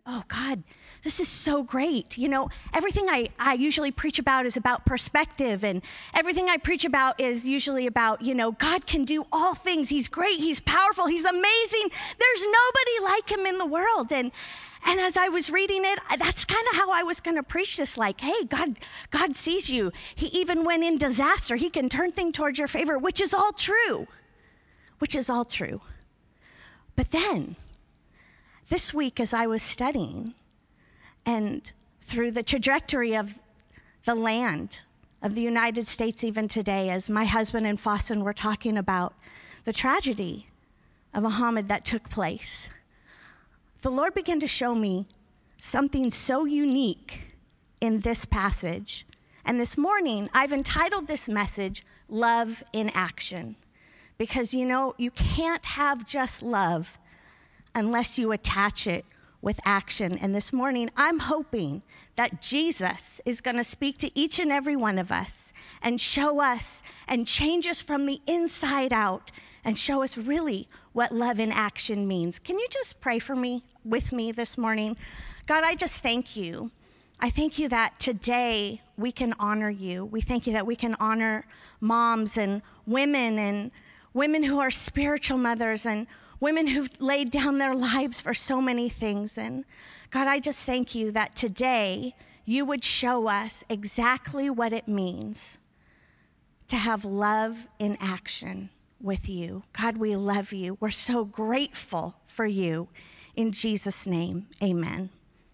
oh God, this is so great. You know, everything I usually preach about is about perspective, and everything I preach about is usually about, you know, God can do all things. He's great, he's powerful, he's amazing. There's nobody like him in the world. And as I was reading it, that's kind of how I was going to preach this, like, hey, God sees you. He, even when in disaster, he can turn things towards your favor, which is all true. But then, this week as I was studying, and through the trajectory of the land of the United States even today, as my husband and Faustin were talking about the tragedy of Muhammad that took place, the Lord began to show me something so unique in this passage. And this morning, I've entitled this message, Love in Action. Because, you know, you can't have just love unless you attach it with action. And this morning, I'm hoping that Jesus is going to speak to each and every one of us and show us and change us from the inside out and show us really what love in action means. Can you just pray with me this morning? God, I just thank you. I thank you that today we can honor you. We thank you that we can honor moms and women who are spiritual mothers and women who've laid down their lives for so many things. And God, I just thank you that today you would show us exactly what it means to have love in action with you. God, we love you. We're so grateful for you. In Jesus' name, amen.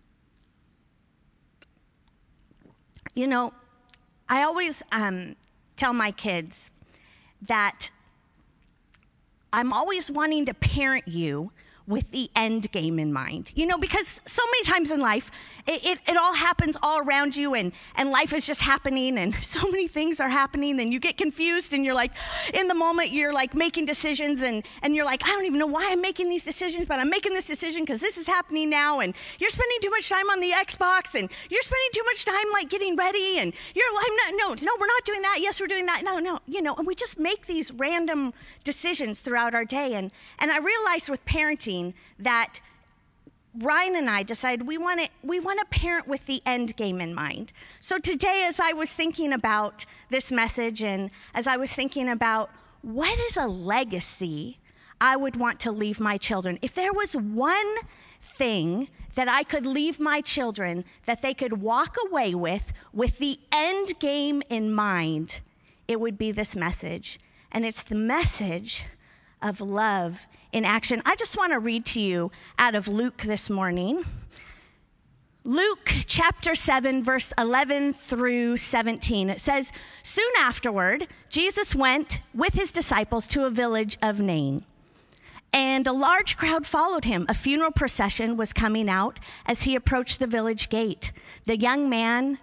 You know, I always tell my kids that I'm always wanting to parent you with the end game in mind. You know, because so many times in life, it all happens all around you, and life is just happening, and so many things are happening, and you get confused, and you're like, in the moment, you're like making decisions, and you're like, I don't even know why I'm making these decisions, but I'm making this decision because this is happening now, and you're spending too much time on the Xbox, and you're spending too much time like getting ready, and no, we're not doing that. Yes, we're doing that. No, you know, and we just make these random decisions throughout our day, and I realized with parenting that Ryan and I decided we want to parent with the end game in mind. So today, as I was thinking about this message, and as I was thinking about what is a legacy I would want to leave my children, if there was one thing that I could leave my children that they could walk away with the end game in mind, it would be this message. And it's the message of love in action. I just want to read to you out of Luke this morning. Luke chapter 7, verse 11 through 17. It says, soon afterward, Jesus went with his disciples to a village of Nain, and a large crowd followed him. A funeral procession was coming out as he approached the village gate. The young man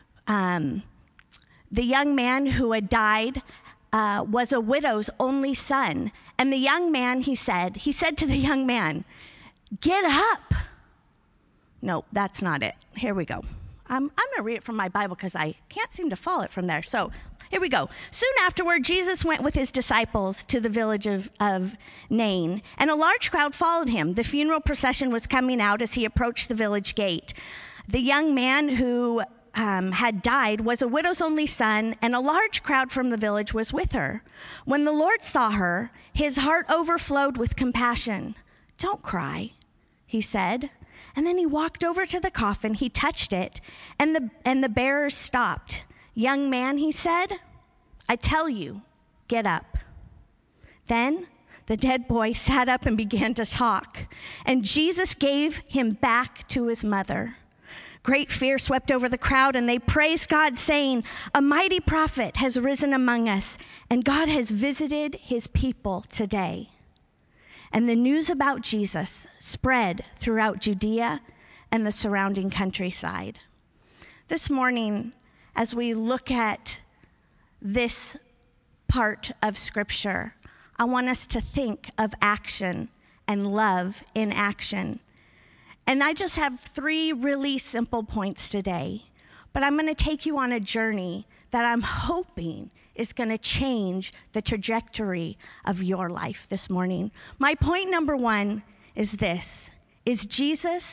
who had died was a widow's only son. And the young man, he said to the young man, get up. No, that's not it. Here we go. I'm going to read it from my Bible because I can't seem to follow it from there. So here we go. Soon afterward, Jesus went with his disciples to the village of Nain, and a large crowd followed him. The funeral procession was coming out as he approached the village gate. The young man who had died was a widow's only son, and a large crowd from the village was with her. When the Lord saw her, his heart overflowed with compassion. Don't cry, he said. And then he walked over to the coffin, he touched it, and the bearers stopped. Young man, he said, I tell you, get up. Then the dead boy sat up and began to talk, and Jesus gave him back to his mother. Great fear swept over the crowd, and they praised God, saying, a mighty prophet has risen among us, and God has visited his people today. And the news about Jesus spread throughout Judea and the surrounding countryside. This morning, as we look at this part of Scripture, I want us to think of action and love in action. And I just have 3 really simple points today, but I'm going to take you on a journey that I'm hoping is going to change the trajectory of your life this morning. My point number 1 is this: is Jesus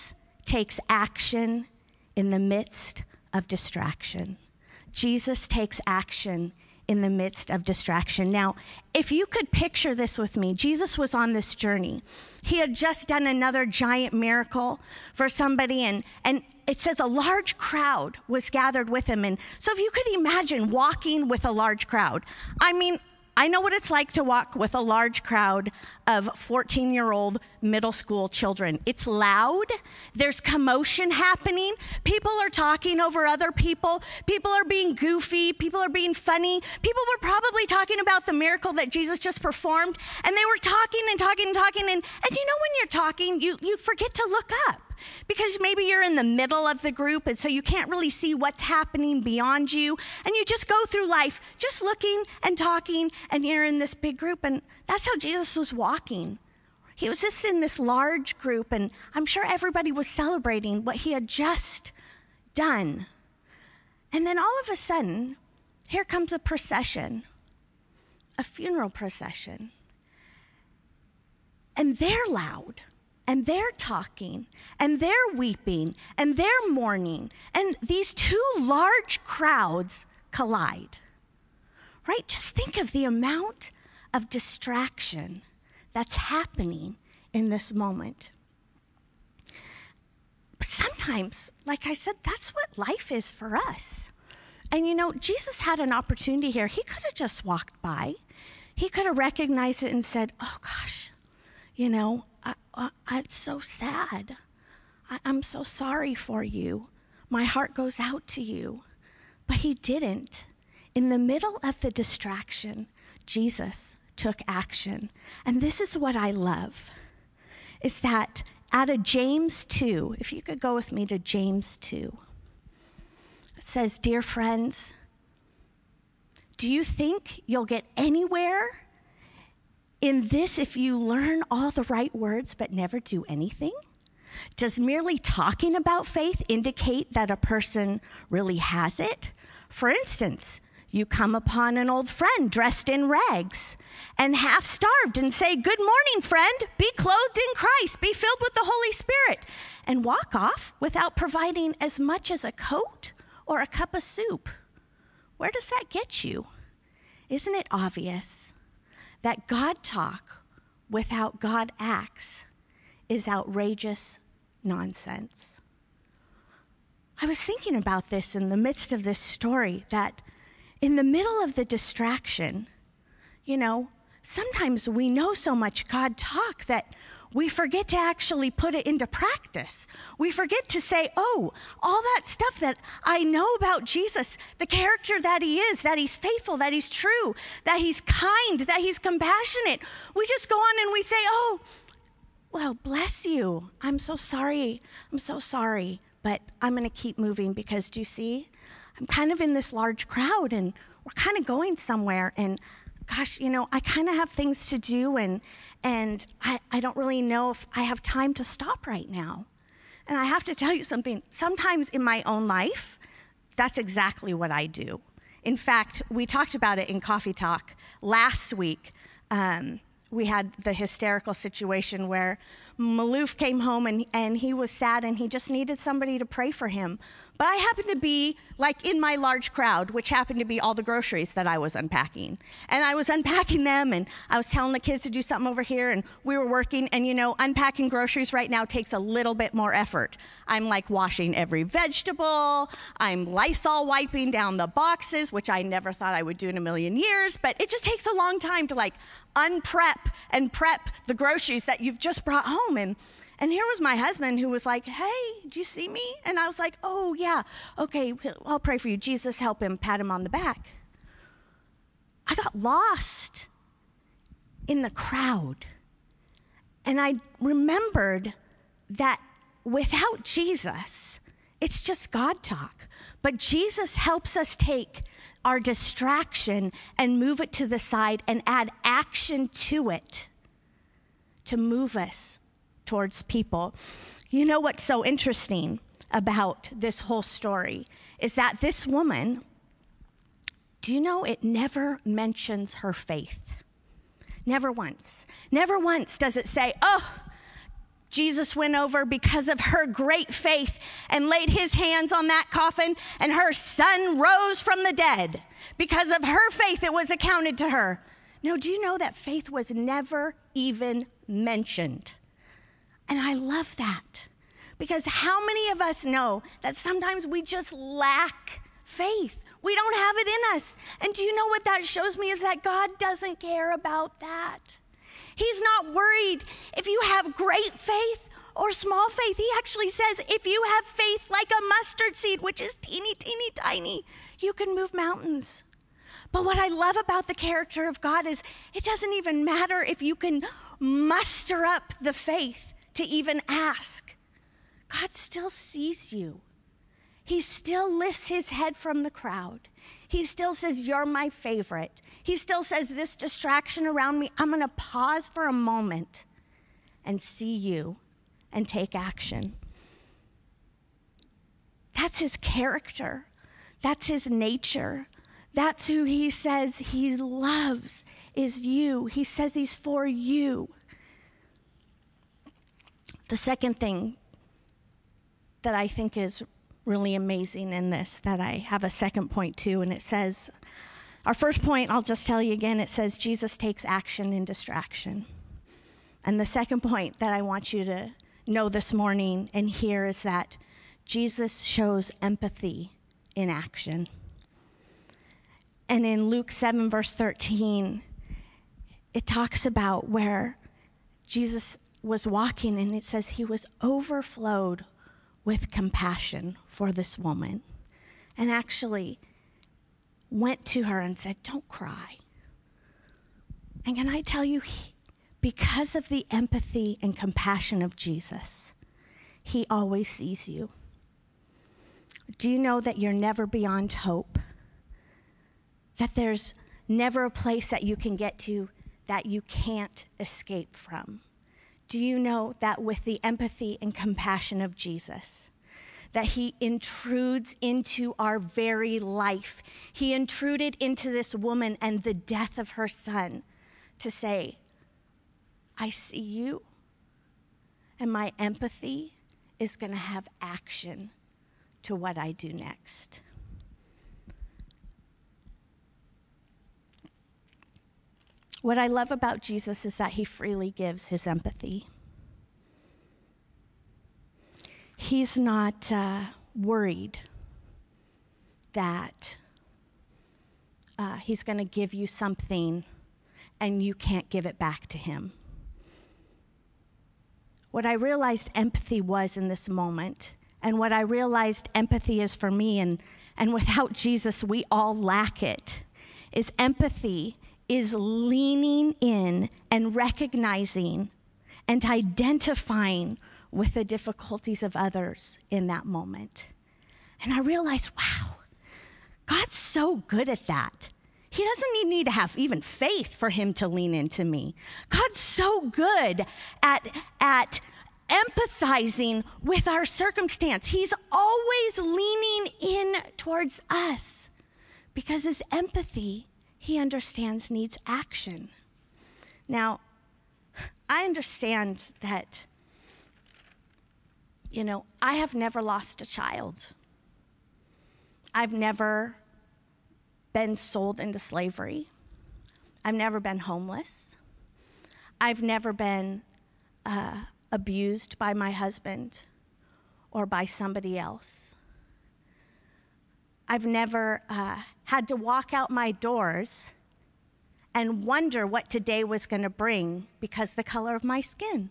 takes action in the midst of distraction. Jesus takes action in the midst of distraction. Now, if you could picture this with me, Jesus was on this journey. He had just done another giant miracle for somebody, and it says a large crowd was gathered with him. And so if you could imagine walking with a large crowd, I mean, I know what it's like to walk with a large crowd of 14-year-old middle school children. It's loud. There's commotion happening. People are talking over other people. People are being goofy. People are being funny. People were probably talking about the miracle that Jesus just performed, and they were talking and talking and talking. And you know, when you're talking, you forget to look up, because maybe you're in the middle of the group, and so you can't really see what's happening beyond you. And you just go through life just looking and talking, and you're in this big group. And that's how Jesus was walking. He was just in this large group, and I'm sure everybody was celebrating what he had just done. And then all of a sudden, here comes a procession, a funeral procession. And they're loud. And they're talking, and they're weeping, and they're mourning, and these two large crowds collide, right? Just think of the amount of distraction that's happening in this moment. But sometimes, like I said, that's what life is for us. And you know, Jesus had an opportunity here. He could have just walked by. He could have recognized it and said, oh gosh, you know, it's so sad. I'm so sorry for you. My heart goes out to you. But he didn't. In the middle of the distraction, Jesus took action. And this is what I love, is that out of James 2, if you could go with me to James 2, it says, dear friends, do you think you'll get anywhere in this if you learn all the right words but never do anything? Does merely talking about faith indicate that a person really has it? For instance, you come upon an old friend dressed in rags and half starved and say, good morning, friend, be clothed in Christ, be filled with the Holy Spirit, and walk off without providing as much as a coat or a cup of soup. Where does that get you? Isn't it obvious that God talk without God acts is outrageous nonsense? I was thinking about this in the midst of this story, that in the middle of the distraction, you know, sometimes we know so much God talk that we forget to actually put it into practice. We forget to say, oh, all that stuff that I know about Jesus, the character that he is, that he's faithful, that he's true, that he's kind, that he's compassionate. We just go on and we say, oh, well, bless you. I'm so sorry. But I'm going to keep moving because, do you see, I'm kind of in this large crowd and we're kind of going somewhere, and gosh, you know, I kind of have things to do, and I don't really know if I have time to stop right now. And I have to tell you something. Sometimes in my own life, that's exactly what I do. In fact, we talked about it in Coffee Talk last week. We had the hysterical situation where Maloof came home and he was sad and he just needed somebody to pray for him. But I happened to be like in my large crowd, which happened to be all the groceries that I was unpacking. And I was unpacking them, and I was telling the kids to do something over here, and we were working. And you know, unpacking groceries right now takes a little bit more effort. I'm like washing every vegetable. I'm Lysol wiping down the boxes, which I never thought I would do in a million years. But it just takes a long time to like unprep and prep the groceries that you've just brought home. And here was my husband who was like, hey, do you see me? And I was like, oh, yeah, okay, I'll pray for you. Jesus, help him, pat him on the back. I got lost in the crowd. And I remembered that without Jesus, it's just God talk. But Jesus helps us take our distraction and move it to the side and add action to it to move us towards people. You know what's so interesting about this whole story is that this woman, do you know it never mentions her faith? Never once. Never once does it say, oh, Jesus went over because of her great faith and laid his hands on that coffin, and her son rose from the dead. Because of her faith, it was accounted to her. No, do you know that faith was never even mentioned? And I love that, because how many of us know that sometimes we just lack faith? We don't have it in us. And do you know what that shows me is that God doesn't care about that. He's not worried if you have great faith or small faith. He actually says if you have faith like a mustard seed, which is teeny, teeny, tiny, you can move mountains. But what I love about the character of God is it doesn't even matter if you can muster up the faith to even ask. God still sees you. He still lifts his head from the crowd. He still says, you're my favorite. He still says, this distraction around me, I'm going to pause for a moment and see you and take action. That's his character. That's his nature. That's who he says he loves, is you. He says he's for you. The second thing that I think is really amazing in this, that I have a second point too, and it says, our first point, I'll just tell you again, it says Jesus takes action in distraction. And the second point that I want you to know this morning and hear is that Jesus shows empathy in action. And in Luke 7, verse 13, it talks about where Jesus was walking, and it says he was overflowed with compassion for this woman, and actually went to her and said, don't cry. And can I tell you, because of the empathy and compassion of Jesus, he always sees you. Do you know that you're never beyond hope? That there's never a place that you can get to that you can't escape from? Do you know that with the empathy and compassion of Jesus, that he intrudes into our very life? He intruded into this woman and the death of her son to say, I see you, and my empathy is going to have action to what I do next. What I love about Jesus is that he freely gives his empathy. He's not worried that he's going to give you something and you can't give it back to him. What I realized empathy was in this moment, and what I realized empathy is for me, and without Jesus, we all lack it, is empathy is leaning in and recognizing and identifying with the difficulties of others in that moment. And I realized, wow, God's so good at that. He doesn't need to have even faith for him to lean into me. God's so good at empathizing with our circumstance. He's always leaning in towards us because his empathy, he understands, needs action. Now, I understand that, I have never lost a child. I've never been sold into slavery. I've never been homeless. I've never been abused by my husband or by somebody else. I've never had to walk out my doors and wonder what today was going to bring because of the color of my skin.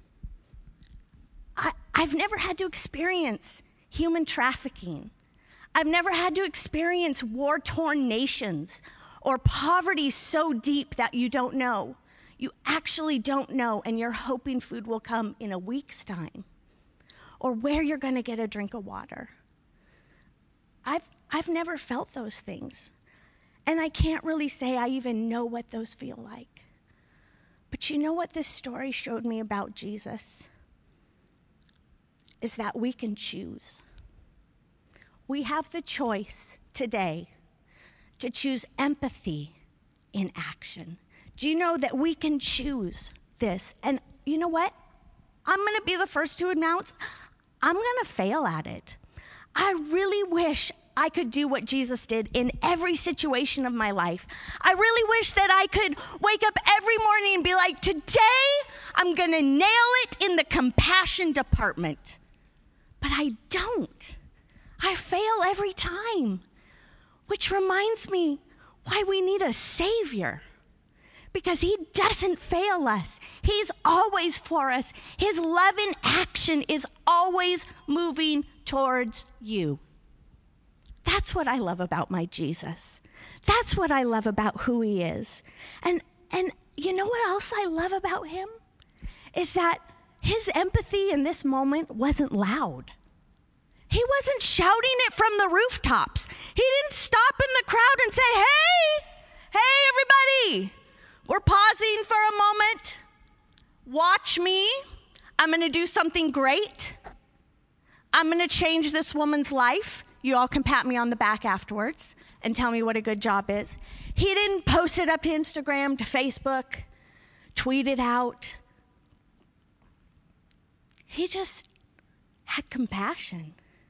I've never had to experience human trafficking. I've never had to experience war-torn nations or poverty so deep that you don't know. You actually don't know, and you're hoping food will come in a week's time, or where you're going to get a drink of water. I've never felt those things, and I can't really say I even know what those feel like. But you know what this story showed me about Jesus? Is that we can choose. We have the choice today to choose empathy in action. Do you know that we can choose this? And you know what? I'm going to be the first to announce, I'm going to fail at it. I really wish I could do what Jesus did in every situation of my life. I really wish that I could wake up every morning and be like, today I'm going to nail it in the compassion department. But I don't. I fail every time, which reminds me why we need a Savior. Because he doesn't fail us. He's always for us. His love in action is always moving towards you. That's what I love about my Jesus. That's what I love about who he is. And you know what else I love about him? Is that his empathy in this moment wasn't loud. He wasn't shouting it from the rooftops. He didn't stop in the crowd and say, hey, everybody, we're pausing for a moment. Watch me. I'm going to do something great. I'm going to change this woman's life. You all can pat me on the back afterwards and tell me what a good job is. He didn't post it up to Instagram, to Facebook, tweet it out. He just had compassion.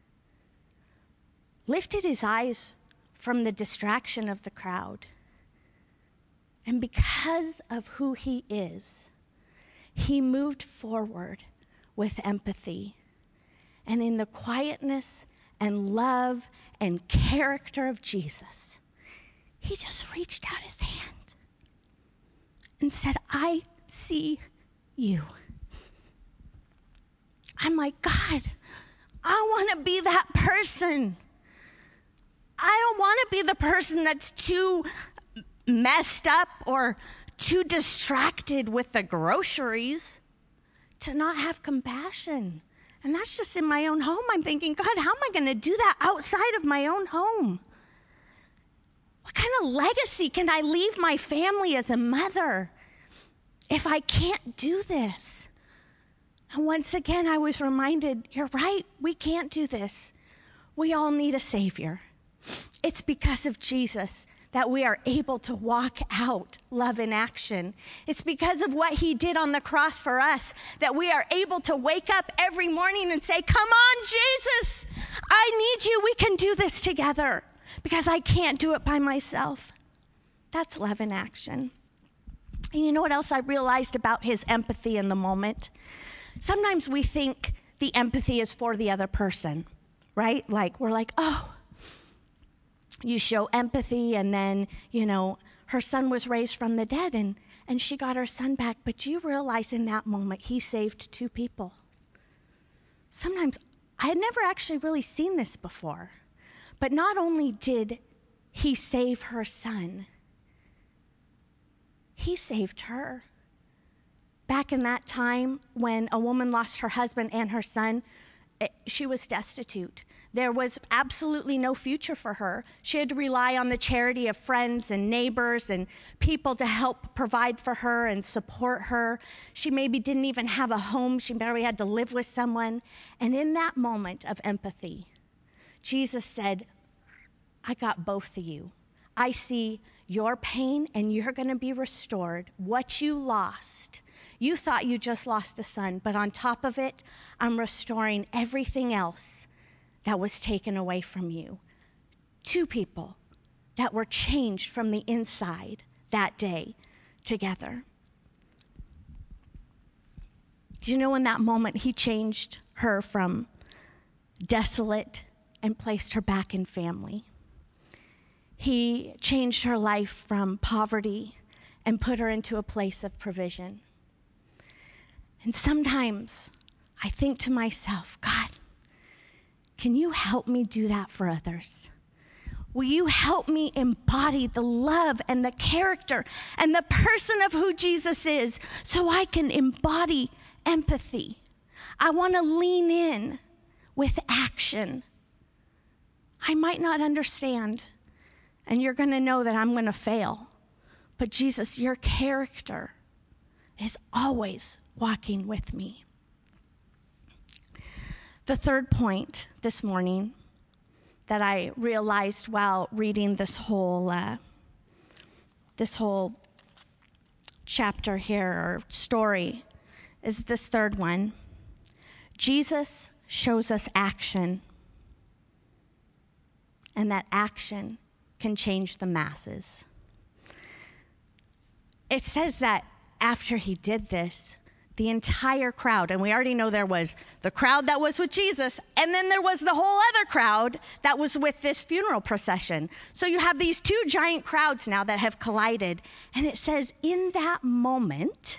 Lifted his eyes from the distraction of the crowd. And because of who he is, he moved forward with empathy. And in the quietness and love and character of Jesus, he just reached out his hand and said, I see you. I'm like, God, I want to be that person. I don't want to be the person that's too messed up or too distracted with the groceries to not have compassion. And that's just in my own home. I'm thinking, God, how am I going to do that outside of my own home? What kind of legacy can I leave my family as a mother if I can't do this? And once again, I was reminded, you're right, we can't do this. We all need a Savior. It's because of Jesus that we are able to walk out love in action. It's because of what he did on the cross for us that we are able to wake up every morning and say, come on, Jesus, I need you. We can do this together because I can't do it by myself. That's love in action. And you know what else I realized about his empathy in the moment? Sometimes we think the empathy is for the other person, right? Like we're like, oh, you show empathy, and then, her son was raised from the dead, and she got her son back. But you realize in that moment, he saved 2 people. Sometimes, I had never actually really seen this before. But not only did he save her son, he saved her. Back in that time, when a woman lost her husband and her son, she was destitute. There was absolutely no future for her. She had to rely on the charity of friends and neighbors and people to help provide for her and support her. She maybe didn't even have a home. She maybe had to live with someone. And in that moment of empathy, Jesus said, I got both of you. I see your pain and you're going to be restored. What you lost. You thought you just lost a son, but on top of it, I'm restoring everything else that was taken away from you. 2 people that were changed from the inside that day together. In that moment, he changed her from desolate and placed her back in family. He changed her life from poverty and put her into a place of provision. And sometimes I think to myself, God, can you help me do that for others? Will you help me embody the love and the character and the person of who Jesus is so I can embody empathy? I want to lean in with action. I might not understand, and you're going to know that I'm going to fail. But Jesus, your character is always walking with me. The third point this morning that I realized while reading this whole chapter here or story is this third one. Jesus shows us action, and that action can change the masses. It says that after he did this, the entire crowd, and we already know there was the crowd that was with Jesus, and then there was the whole other crowd that was with this funeral procession. So you have these two giant crowds now that have collided. And it says, in that moment,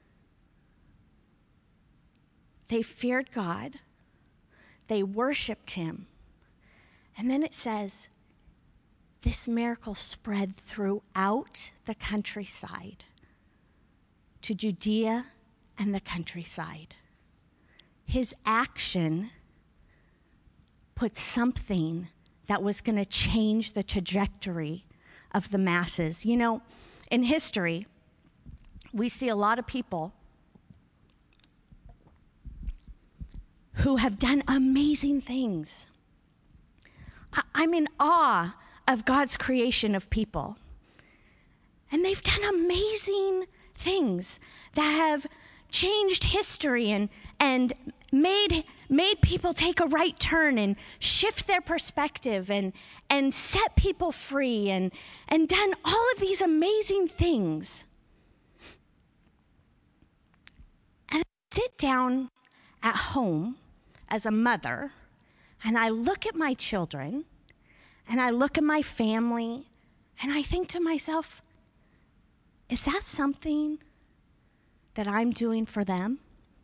they feared God, they worshiped him. And then it says, this miracle spread throughout the countryside to Judea and the countryside. His action put something that was going to change the trajectory of the masses. You know, in history, we see a lot of people who have done amazing things. I'm in awe of God's creation of people. And they've done amazing things that have changed history and made people take a right turn and shift their perspective and set people free and done all of these amazing things. And I sit down at home as a mother, and I look at my children, and I look at my family, and I think to myself, is that something that I'm doing for them?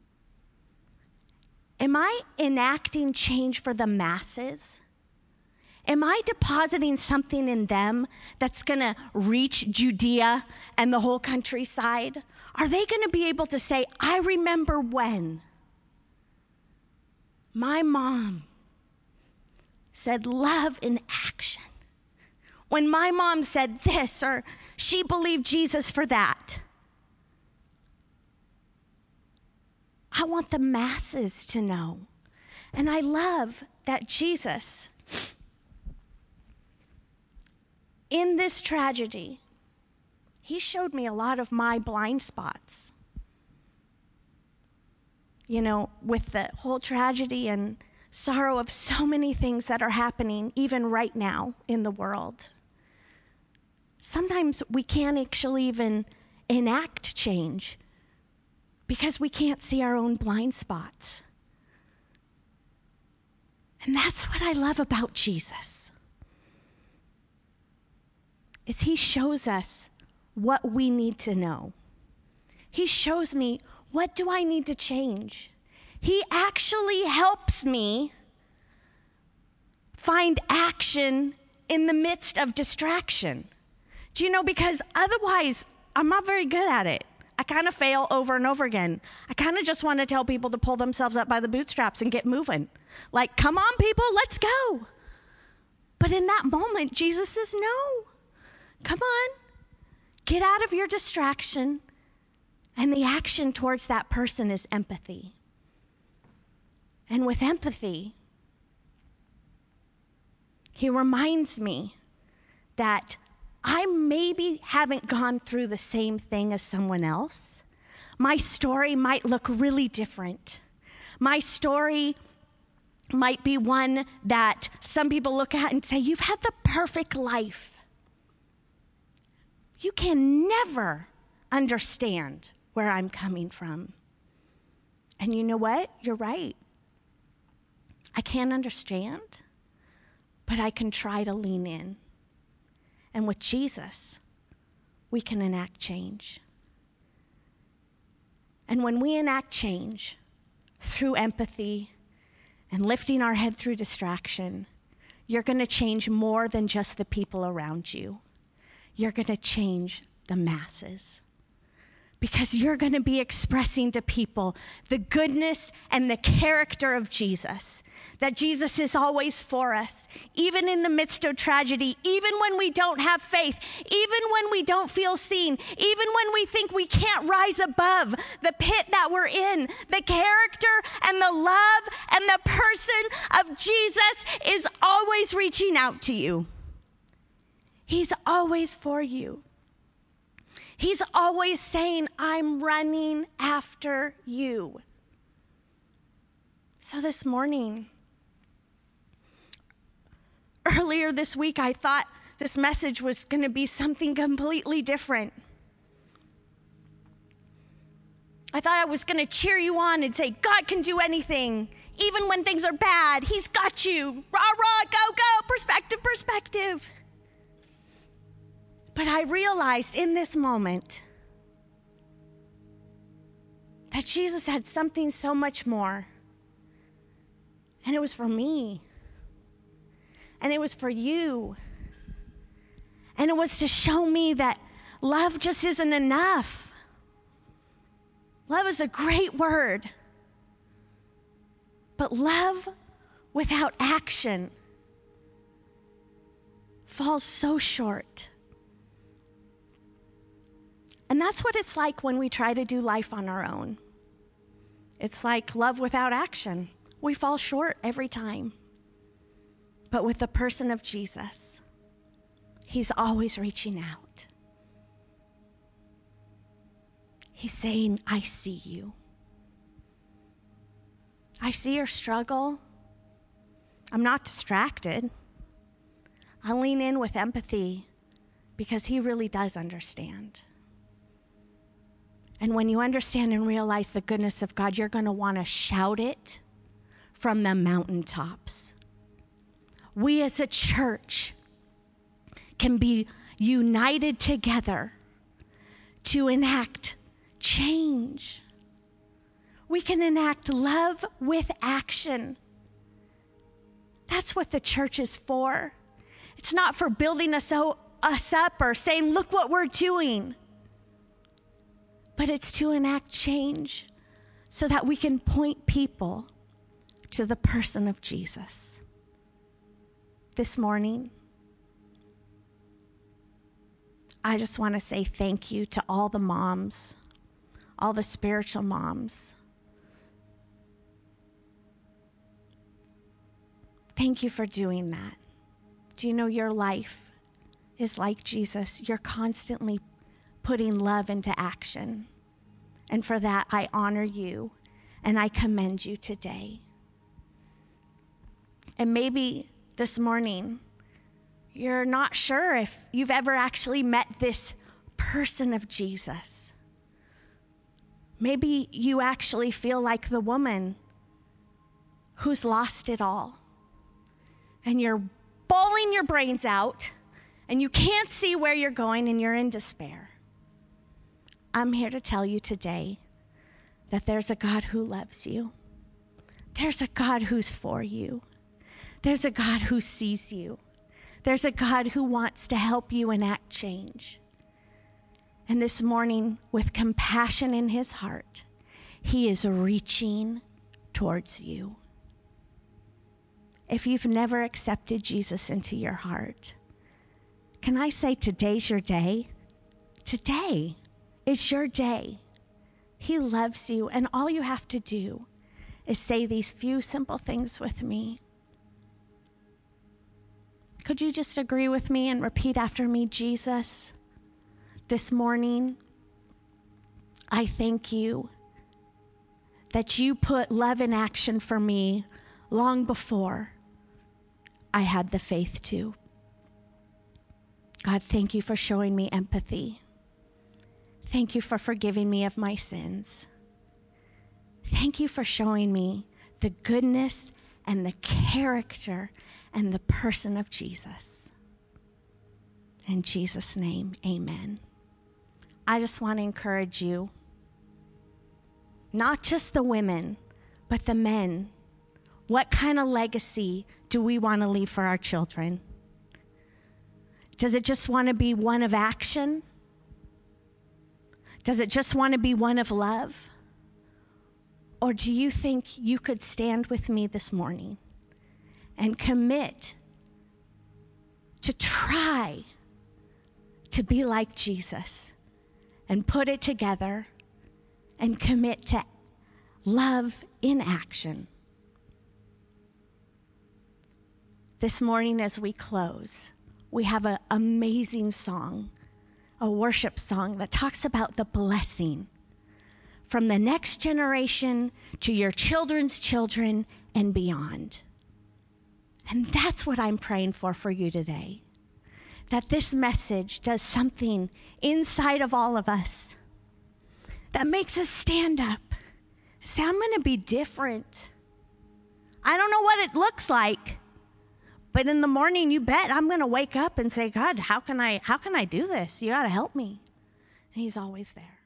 Am I enacting change for the masses? Am I depositing something in them that's going to reach Judea and the whole countryside? Are they going to be able to say, I remember when my mom said love in action? When my mom said this, or she believed Jesus for that. I want the masses to know. And I love that Jesus, in this tragedy, he showed me a lot of my blind spots. You know, with the whole tragedy and sorrow of so many things that are happening even right now in the world. Sometimes we can't actually even enact change because we can't see our own blind spots. And that's what I love about Jesus, is he shows us what we need to know. He shows me, what do I need to change? He actually helps me find action in the midst of distraction. Do you know, because otherwise, I'm not very good at it. I kind of fail over and over again. I kind of just want to tell people to pull themselves up by the bootstraps and get moving. Like, come on, people, let's go. But in that moment, Jesus says, no, come on. Get out of your distraction. And the action towards that person is empathy. And with empathy, he reminds me that I maybe haven't gone through the same thing as someone else. My story might look really different. My story might be one that some people look at and say, you've had the perfect life. You can never understand where I'm coming from. And you know what? You're right. I can't understand, but I can try to lean in. And with Jesus, we can enact change. And when we enact change through empathy and lifting our head through distraction, you're going to change more than just the people around you. You're going to change the masses. Because you're going to be expressing to people the goodness and the character of Jesus. That Jesus is always for us, even in the midst of tragedy, even when we don't have faith, even when we don't feel seen, even when we think we can't rise above the pit that we're in. The character and the love and the person of Jesus is always reaching out to you. He's always for you. He's always saying, I'm running after you. So this morning, earlier this week, I thought this message was going to be something completely different. I thought I was going to cheer you on and say, God can do anything. Even when things are bad, he's got you. Rah, rah, go, go, perspective, perspective. But I realized in this moment that Jesus had something so much more. And it was for me. And it was for you. And it was to show me that love just isn't enough. Love is a great word. But love without action falls so short. And that's what it's like when we try to do life on our own. It's like love without action. We fall short every time. But with the person of Jesus, he's always reaching out. He's saying, I see you. I see your struggle. I'm not distracted. I lean in with empathy because he really does understand. And when you understand and realize the goodness of God, you're going to want to shout it from the mountaintops. We as a church can be united together to enact change. We can enact love with action. That's what the church is for. It's not for building us up or saying, look what we're doing. But it's to enact change so that we can point people to the person of Jesus. This morning, I just want to say thank you to all the moms, all the spiritual moms. Thank you for doing that. Do you know your life is like Jesus? You're constantly putting love into action. And for that, I honor you and I commend you today. And maybe this morning, you're not sure if you've ever actually met this person of Jesus. Maybe you actually feel like the woman who's lost it all. And you're bawling your brains out, and you can't see where you're going, and you're in despair. I'm here to tell you today that there's a God who loves you. There's a God who's for you. There's a God who sees you. There's a God who wants to help you enact change. And this morning, with compassion in his heart, he is reaching towards you. If you've never accepted Jesus into your heart, can I say today's your day? Today is your day. He loves you, and all you have to do is say these few simple things with me. Could you just agree with me and repeat after me? Jesus, this morning, I thank you that you put love in action for me long before I had the faith to. God, thank you for showing me empathy. Thank you for forgiving me of my sins. Thank you for showing me the goodness and the character and the person of Jesus. In Jesus' name, amen. I just want to encourage you, not just the women, but the men. What kind of legacy do we want to leave for our children? Does it just want to be one of action? Does it just want to be one of love? Or do you think you could stand with me this morning and commit to try to be like Jesus and put it together and commit to love in action? This morning as we close, we have an amazing song, a worship song that talks about the blessing from the next generation to your children's children and beyond. And that's what I'm praying for you today. That this message does something inside of all of us that makes us stand up. Say, I'm going to be different. I don't know what it looks like, but in the morning, you bet I'm going to wake up and say, God, how can I do this? You got to help me. And he's always there.